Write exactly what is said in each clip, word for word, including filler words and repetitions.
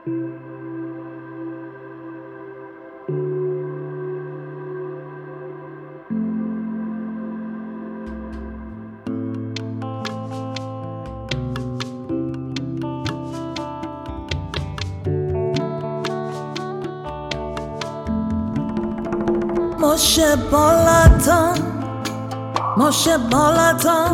Mo ṣe bọ́lá tán, mo ṣe bọ́lá tán,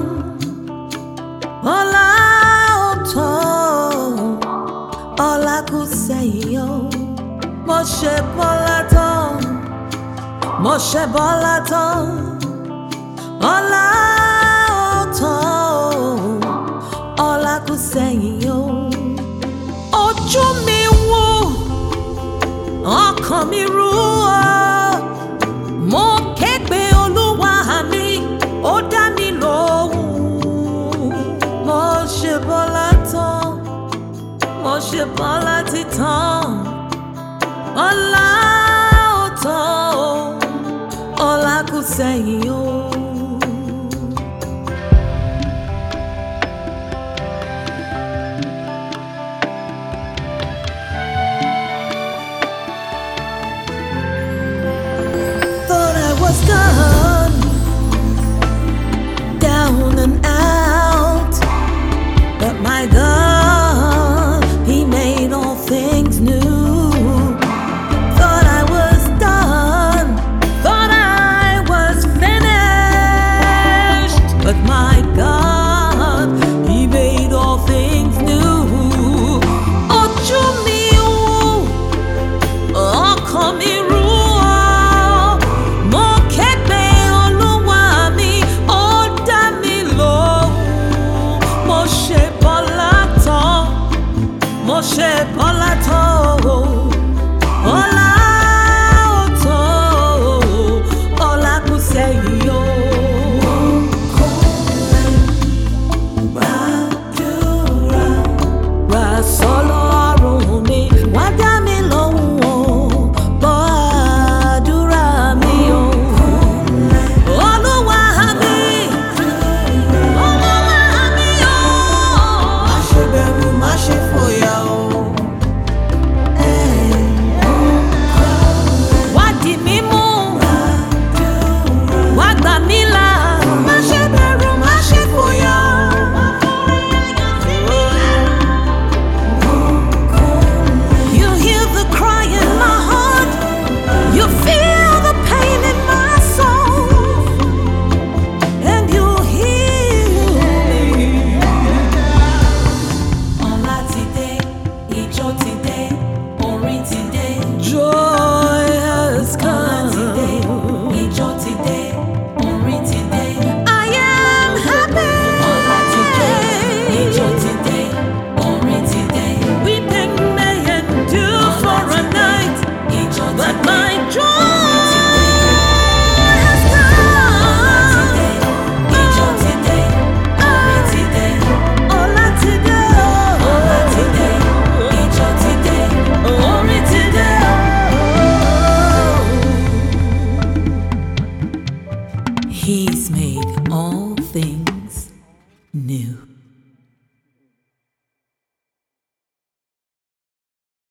ọlá ò tán, ọlá kù sẹ́yìn o. Mo ṣe bọ́lá tán, mo ṣe bọ́lá tán, ọlá ò tán, ọlá kù sẹ́yìn o. Ojú mi wò, ọkàn mi rú o. Mo ké pe Olúwa mi, ó dá mi lóhùn. Mo ṣe bọ́lá tán, mo ṣe bọ́lá títàn, ọlá ò tán o, ọlá kù sẹ́yìn o. Done, down and out, but my God, He made all things new. Thought I was done, thought I was finished, but my God, He made all things new. Ojú mi wò, ọkàn mi rú. Mo ṣe bọ́lá tán.